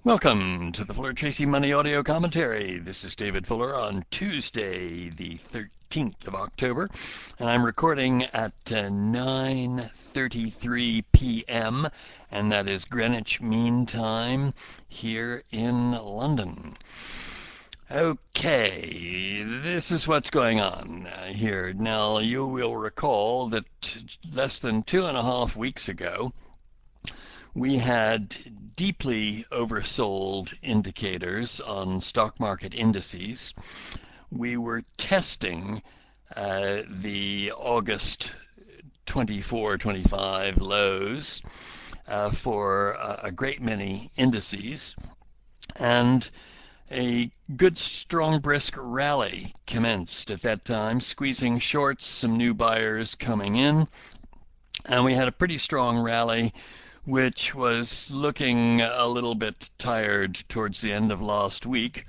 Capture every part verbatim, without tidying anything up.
Welcome to the Fuller Tracy Money Audio Commentary. This is David Fuller on Tuesday, the thirteenth of October, and I'm recording at uh, nine thirty-three p m, and that is Greenwich Mean Time here in London. Okay, this is what's going on uh, here. Now, you will recall that less than two and a half weeks ago, we had deeply oversold indicators on stock market indices. We were testing uh, the August twenty-four twenty-five lows uh, for uh, a great many indices, and a good, strong, brisk rally commenced at that time, squeezing shorts, some new buyers coming in, and we had a pretty strong rally which was looking a little bit tired towards the end of last week.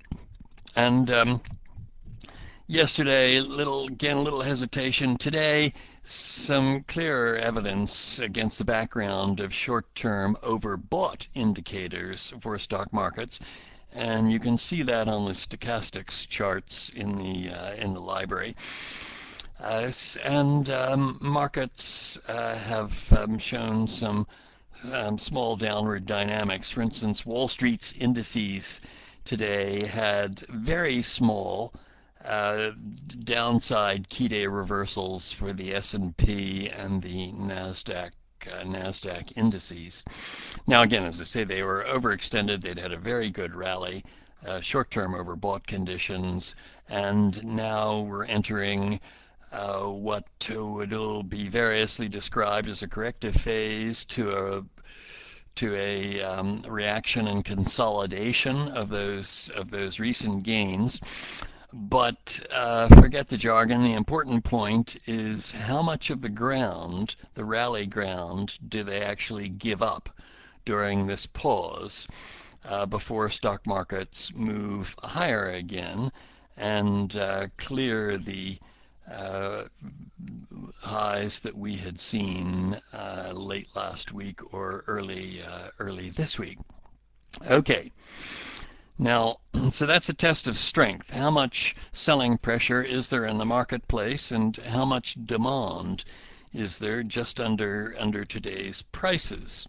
And um, yesterday, little again, a little hesitation. Today, some clearer evidence against the background of short-term overbought indicators for stock markets, and you can see that on the stochastics charts in the uh, in the library. Uh, and um, markets uh, have um, shown some um, small downward dynamics. For instance, Wall Street's indices today had very small uh, downside key day reversals for the S and P and the Nasdaq uh, Nasdaq indices. Now, again, as I say, they were overextended. They'd had a very good rally, uh, short-term overbought conditions, and now we're entering uh, what will be variously described as a corrective phase to a to a um, reaction and consolidation of those of those recent gains. But uh, forget the jargon. The important point is how much of the ground, the rally ground, do they actually give up during this pause uh, before stock markets move higher again and uh, clear the uh, highs that we had seen uh, late last week or early uh, early this week. Okay, now so that's a test of strength. How much selling pressure is there in the marketplace, and how much demand is there just under under today's prices?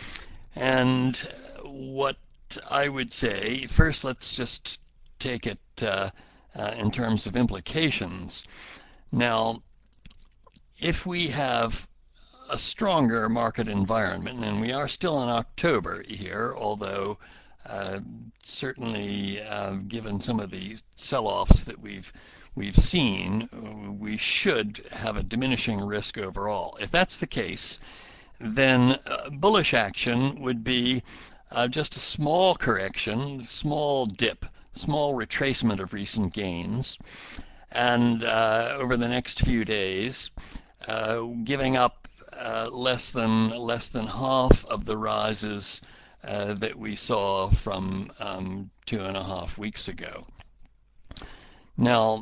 And what I would say first, let's just take it uh, uh, in terms of implications. Now, if we have a stronger market environment, and we are still in October here, although uh, certainly uh, given some of the sell-offs that we've we've seen, we should have a diminishing risk overall. If that's the case, then uh, bullish action would be uh, just a small correction, small dip, small retracement of recent gains, and uh, over the next few days, uh, giving up uh, less than less than half of the rises uh, that we saw from um, two and a half weeks ago. Now,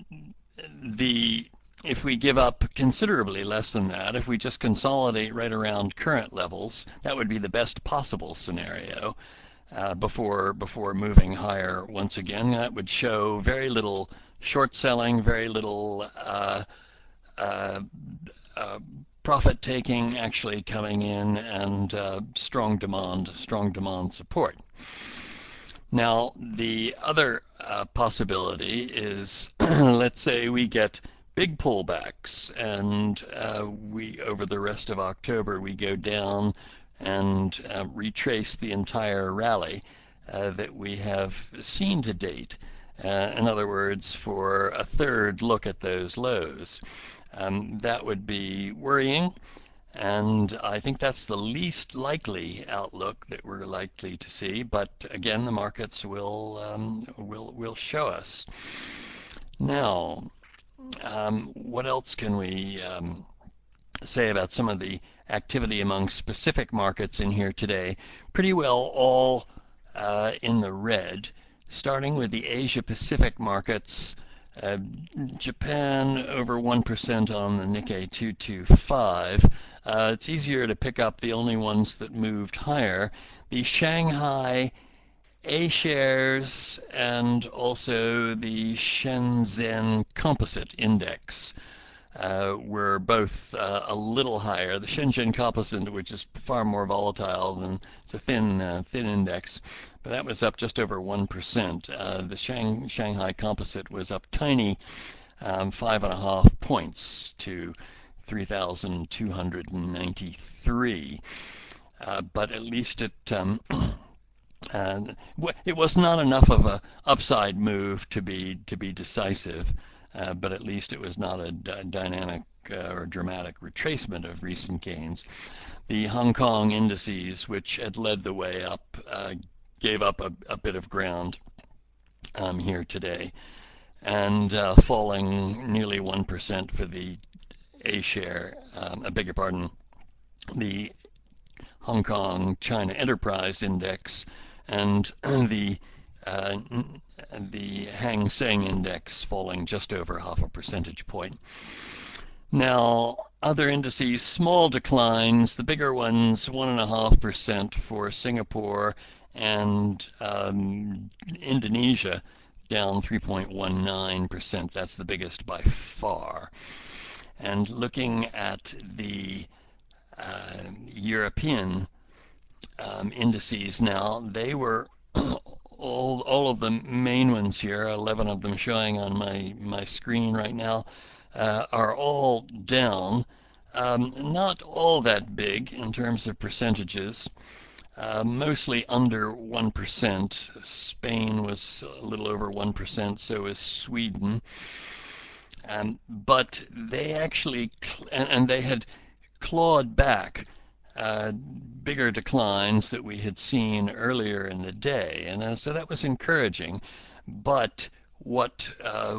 the if we give up considerably less than that, if we just consolidate right around current levels, that would be the best possible scenario uh, before before moving higher once again. That would show very little short selling, very little uh, uh, uh, profit taking actually coming in, and uh, strong demand, strong demand support. Now, the other uh, possibility is, let's say we get big pullbacks, and uh, we over the rest of October we go down and uh, retrace the entire rally uh, that we have seen to date. Uh, in other words, for a third look at those lows. Um, that would be worrying, and I think that's the least likely outlook that we're likely to see. But again, the markets will um, will will show us. Now, um, what else can we um, say about some of the activity among specific markets in here today? Pretty well all uh, in the red, starting with the Asia Pacific markets. Uh, Japan over one percent on the Nikkei two twenty-five. Uh, it's easier to pick up the only ones that moved higher. The Shanghai A shares and also the Shenzhen Composite Index uh, were both uh, a little higher. The Shenzhen Composite, which is far more volatile than it's a thin uh, thin index, but that was up just over one percent. Uh, the Shang, Shanghai Composite was up tiny, um, five and a half points to three thousand two hundred ninety-three. Uh, but at least it um, uh, it was not enough of a upside move to be to be decisive, uh, but at least it was not a d- dynamic uh, or dramatic retracement of recent gains. The Hong Kong indices, which had led the way up, uh, gave up a, a bit of ground um, here today, and uh, falling nearly one percent for the A share. Um, I beg your pardon, the Hong Kong China Enterprise Index and the uh, the Hang Seng Index falling just over half a percentage point. Now, other indices, small declines. The bigger ones, one and a half percent for Singapore and um, Indonesia, down three point one nine percent. That's the biggest by far. And looking at the uh, European um, indices now, they were all all of the main ones here, eleven of them showing on my my screen right now, uh, are all down. Um, not all that big in terms of percentages, uh, mostly under one percent. Spain was a little over one percent, so is Sweden. Um, but they actually, and, and they had clawed back uh, bigger declines that we had seen earlier in the day, and uh, so that was encouraging. But what uh,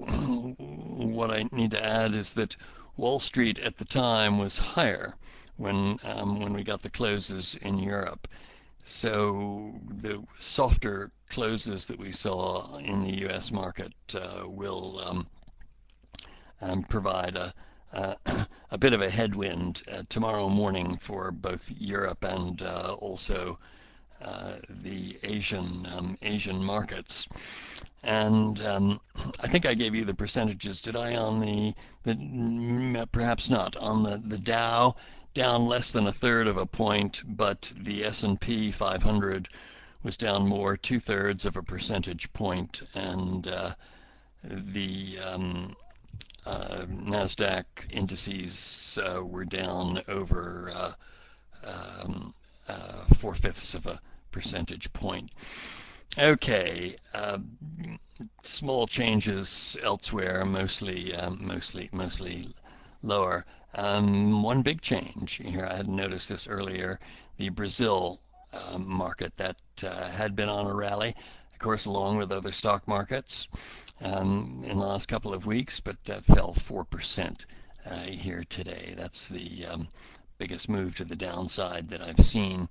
what I need to add is that Wall Street at the time was higher when um, when we got the closes in Europe. So the softer closes that we saw in the U S market uh, will um, um, provide a, uh, a bit of a headwind uh, tomorrow morning for both Europe and uh, also uh, the Asian um, Asian markets. And um, I think I gave you the percentages, did I? On the, the perhaps not on the the Dow, down less than a third of a point, but the S and P five hundred was down more, two thirds of a percentage point, and uh, the um, uh, Nasdaq indices uh, were down over uh, um, uh, four fifths of a percentage point. Okay, uh, small changes elsewhere, mostly um, mostly mostly lower. Um, one big change here, I hadn't noticed this earlier, the Brazil uh, market that uh, had been on a rally, of course, along with other stock markets um, in the last couple of weeks, but that fell four percent uh, here today. That's the um, biggest move to the downside that I've seen.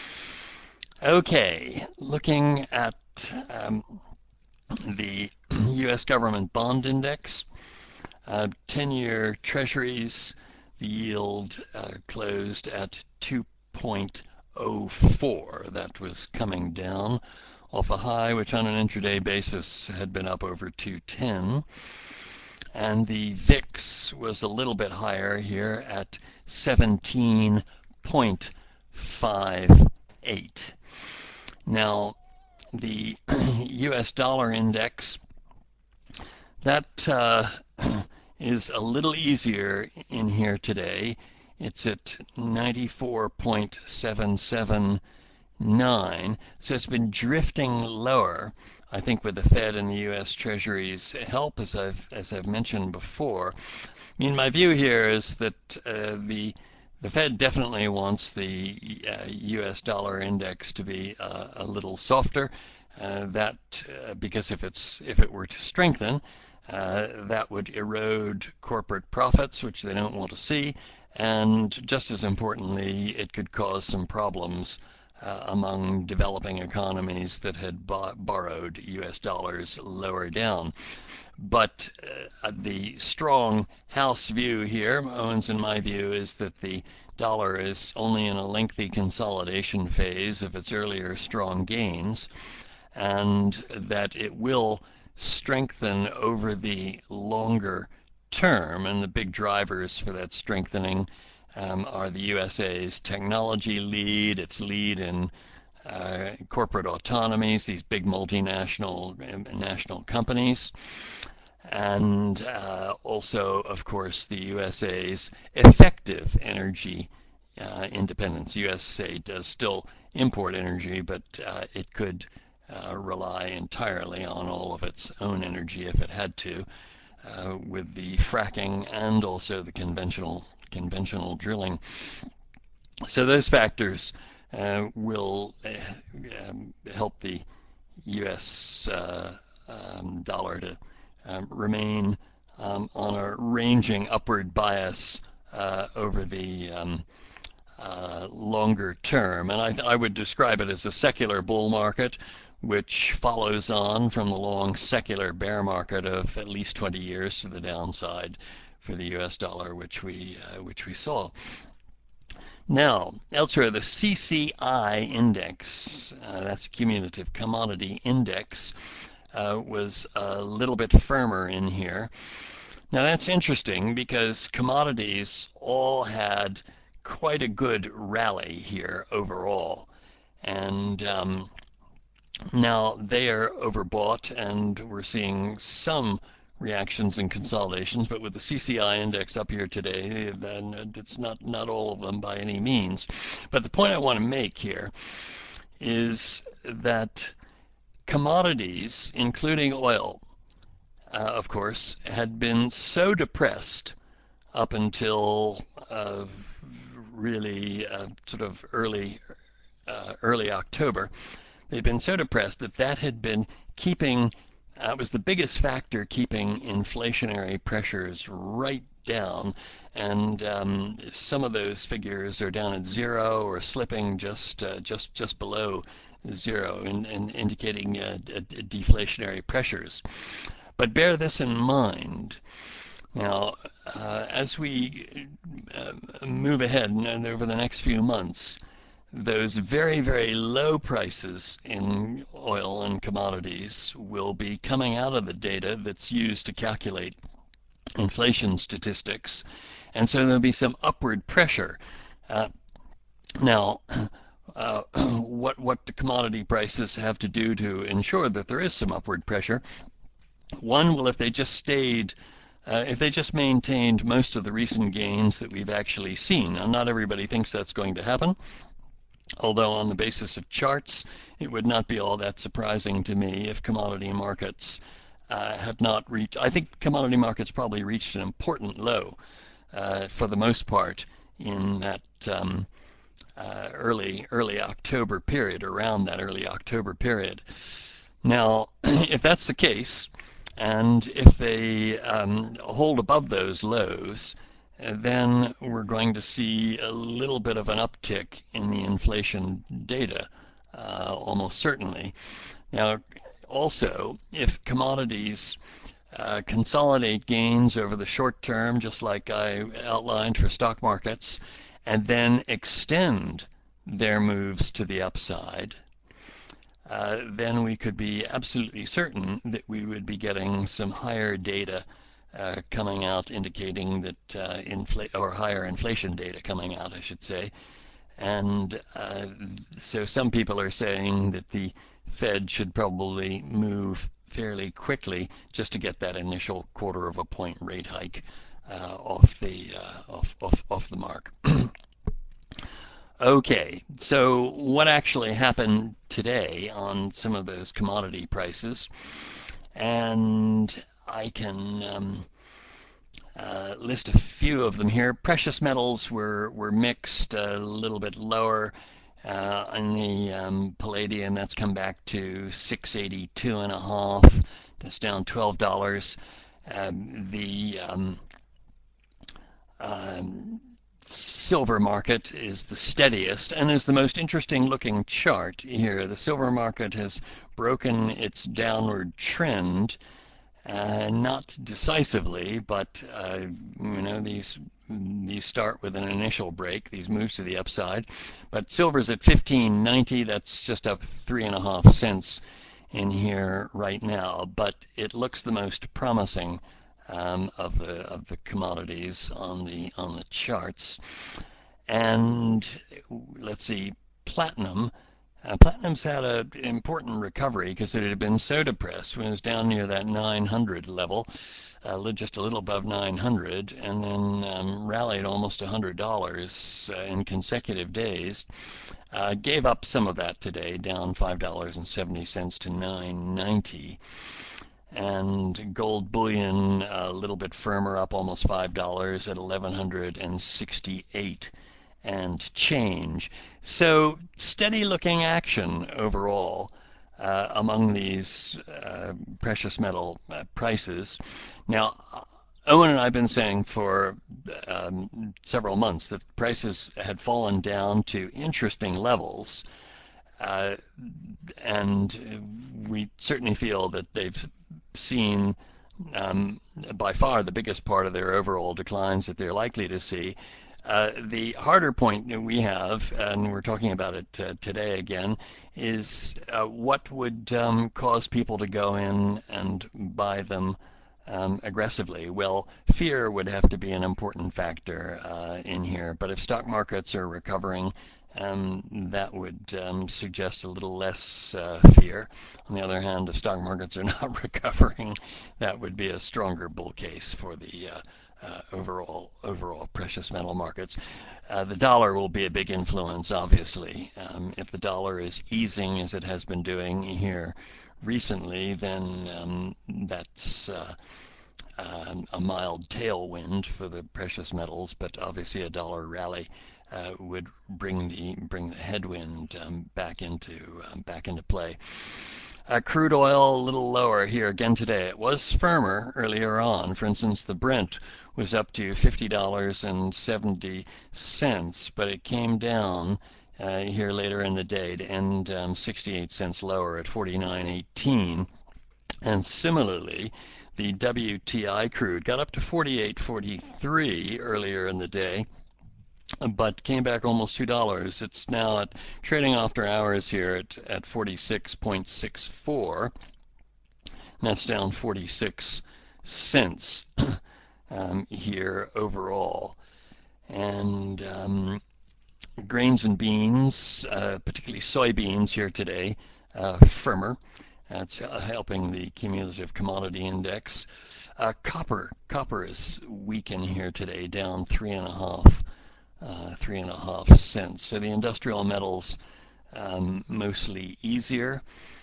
Okay, looking at um, the U S government bond index, uh, ten-year treasuries, the yield uh, closed at two point oh four. That was coming down off a high, which on an intraday basis had been up over two ten. And the V I X was a little bit higher here at seventeen point five eight. Now, the U S dollar index, that uh, is a little easier in here today. It's at ninety-four point seven seven nine, so it's been drifting lower. I think with the Fed and the U S Treasury's help, as I've as I've mentioned before. I mean, my view here is that uh, the the Fed definitely wants the uh, U S dollar index to be uh, a little softer. Uh, that uh, because if it's if it were to strengthen, uh, that would erode corporate profits, which they don't want to see, and just as importantly, it could cause some problems uh, among developing economies that had bo- borrowed U S dollars lower down. But uh, the strong house view here, Owens and my view, is that the dollar is only in a lengthy consolidation phase of its earlier strong gains, and that it will strengthen over the longer term. And the big drivers for that strengthening um, are the U S A's technology lead, its lead in uh, corporate autonomies, these big multinational national companies, and uh, also, of course, the U S A's effective energy uh, independence. U S A does still import energy, but uh, it could uh, rely entirely on all of its own energy if it had to, uh, with the fracking and also the conventional conventional drilling. So those factors uh, will uh, um, help the U S uh, um, dollar to um, remain um, on a ranging upward bias uh, over the um, uh, longer term. And I, I would describe it as a secular bull market, which follows on from the long secular bear market of at least twenty years to the downside for the U S dollar, which we uh, which we saw. Now, elsewhere, the C C I index, uh, that's a cumulative commodity index, uh, was a little bit firmer in here. Now, that's interesting because commodities all had quite a good rally here overall. And um, now they are overbought, and we're seeing some reactions and consolidations, but with the C C I index up here today, then it's not, not all of them by any means. But the point I want to make here is that commodities, including oil, uh, of course, had been so depressed up until uh, really uh, sort of early uh, early October. They'd been so depressed that that had been keeping uh, was the biggest factor keeping inflationary pressures right down, and um, some of those figures are down at zero or slipping just uh, just just below zero, and, and indicating uh, deflationary pressures. But bear this in mind. Now, uh, as we uh, move ahead and over the next few months, those very, very low prices in oil and commodities will be coming out of the data that's used to calculate inflation statistics, and so there'll be some upward pressure. Uh, now, uh, what what do commodity prices have to do to ensure that there is some upward pressure? One, well, if they just stayed uh, if they just maintained most of the recent gains that we've actually seen. Now, not everybody thinks that's going to happen, although on the basis of charts, it would not be all that surprising to me if commodity markets uh, had not reached, I think commodity markets probably reached an important low uh, for the most part in that um, uh, early early October period, around that early October period. Now, if that's the case, and if they um, hold above those lows, then we're going to see a little bit of an uptick in the inflation data, uh, almost certainly. Now, also, if commodities uh, consolidate gains over the short term, just like I outlined for stock markets, and then extend their moves to the upside, uh, then we could be absolutely certain that we would be getting some higher data uh, coming out indicating that uh, infl- or higher inflation data coming out, I should say. And uh, so some people are saying that the Fed should probably move fairly quickly just to get that initial quarter of a point rate hike uh, off the uh, off, off off the mark. Okay, so what actually happened today on some of those commodity prices? And I can um, uh, list a few of them here. Precious metals were, were mixed, a little bit lower. Uh, in the um, palladium, that's come back to six eighty-two and a half. That's down twelve dollars. Um, the um, um, silver market is the steadiest and is the most interesting looking chart here. The silver market has broken its downward trend Uh, not decisively, but uh, you know these these start with an initial break. These moves to the upside, but silver's at fifteen ninety. That's just up three and a half cents in here right now. But it looks the most promising um, of the of the commodities on the on the charts. And let's see, platinum. Uh, platinum's had a, an important recovery because it had been so depressed when it was down near that nine hundred level, uh, just a little above nine hundred, and then um, rallied almost one hundred dollars uh, in consecutive days. Uh, gave up some of that today, down five dollars and seventy cents to nine ninety. And gold bullion a little bit firmer, up almost five dollars at eleven sixty-eight and change. So steady looking action overall uh, among these uh, precious metal uh, prices. Now, Owen and I have been saying for um, several months that prices had fallen down to interesting levels. Uh, and we certainly feel that they've seen um, by far the biggest part of their overall declines that they're likely to see. Uh, the harder point that we have, and we're talking about it uh, today again, is uh, what would um, cause people to go in and buy them um, aggressively? Well, fear would have to be an important factor uh, in here. But if stock markets are recovering, um, that would um, suggest a little less uh, fear. On the other hand, if stock markets are not recovering, that would be a stronger bull case for the uh, uh, overall overall precious metal markets. Uh, the dollar will be a big influence, obviously. Um, if the dollar is easing as it has been doing here recently, then um, that's uh, uh, a mild tailwind for the precious metals, but obviously a dollar rally uh, would bring the bring the headwind um, back into um, back into play. Uh, crude oil a little lower here again today. It was firmer earlier on. For instance, the Brent was up to fifty dollars and seventy cents, but it came down uh, here later in the day to end um, sixty-eight cents lower at forty-nine eighteen. And similarly, the W T I crude got up to forty-eight forty-three earlier in the day, but came back almost two dollars. It's now at trading after hours here at, at forty-six six four. That's down forty-six cents um, here overall. And um, grains and beans, uh, particularly soybeans here today, uh, firmer. That's uh, helping the cumulative commodity index. Uh, copper, copper is weak in here today, down three and a half, uh, three and a half cents. So the industrial metals um, mostly easier.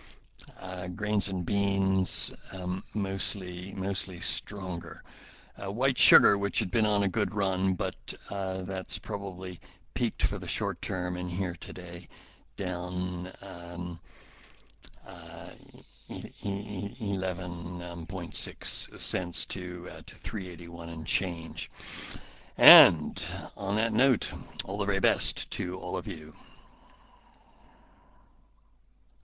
Uh, grains and beans um, mostly mostly stronger. Uh, white sugar, which had been on a good run, but uh, that's probably peaked for the short term in here today, down um, uh, eleven point six cents to uh, to three eighty-one and change. And on that note, all the very best to all of you.